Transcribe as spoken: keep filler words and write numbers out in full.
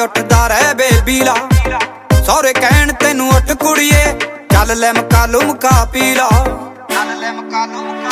ਉੱਠਦਾ ਰਹਿ ਬੇਬੀ ਲਾ ਸਹੁਰੇ ਕਹਿਣ ਤੈਨੂੰ ਉੱਠ ਕੁੜੀਏ ਚੱਲ ਲੈ ਮਕਾ ਲੂ ਮਕਾ ਪੀ ਲਾ ਚੱਲ ਲੈ ਮਕਾ ਲੂ